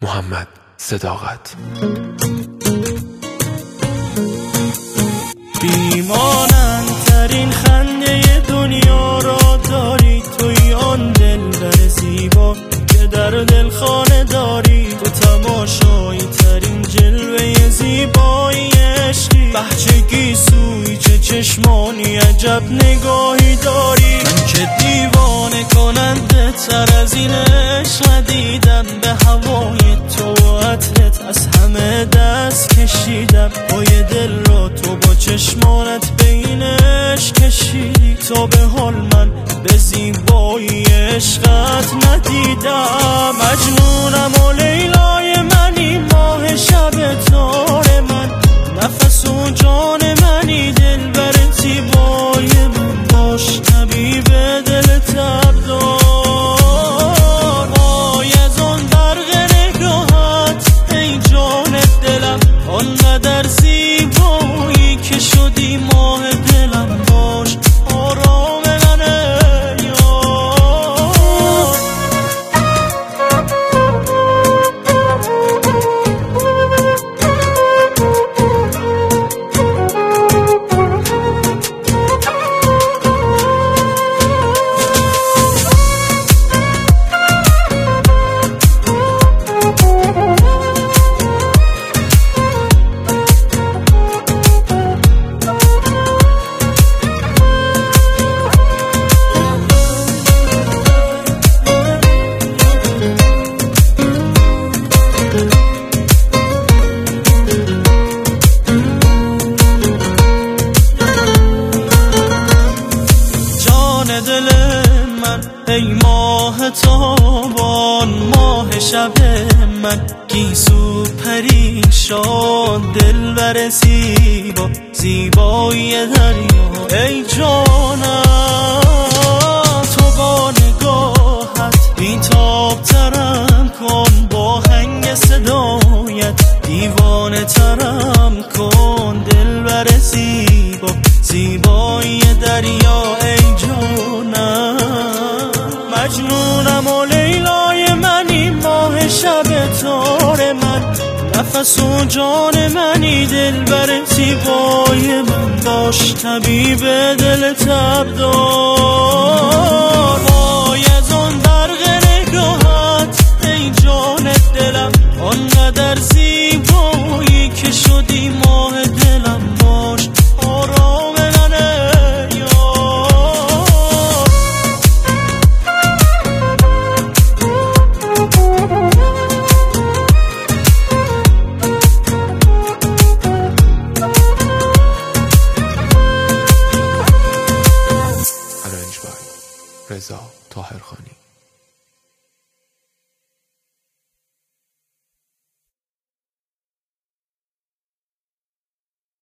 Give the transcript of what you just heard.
محمد صداقت. بیمانند ترین خنده دنیا را داری، توی آن دلبر زیبا که در دل خانه داری. تو تماشایی ترین جلوه زیبایی عشقی، بهجگی سوی چه چشمانی عجب نگاهی داری. من که دیوانه کننده تر از این عشق دیدم، به هوای تو و عطرت از همه دست کشیدم. پای دل را تو با چشمانت بین عشق کشیدی، تا به حال من به زیبایی عشقت ندیدم. مجنونم و لیلای منی، ماه شب تار من، نفس و جان منی، دلبر زیبای من. باش طبیب دل تبدار، وای از آن برق نگاهت ای جان دلم، آنقدر زیبایی که شدی ماه دلم. باش آرام منه دل من، ای ماه تابان، ماه شب من، گیسو پریشان، دلبر زیبا، زیبای دریا ای جانم. تو با نگاهت بی‌تاب ترم کن، با هنگ صدایت دیوانه ترم کن. دلبر زیبا، زیبای دریا ای جانم. مجنونم و لیلای منی، ماه شب تار من، نفس و جان منی، دلبر زیبای من. باش طبیب دل تبدار، وای از آن برق نگاهت ای جان دلم، آنقدر زیبایی که شدی ماه دلم. باش آرام رضا طاهرخانی.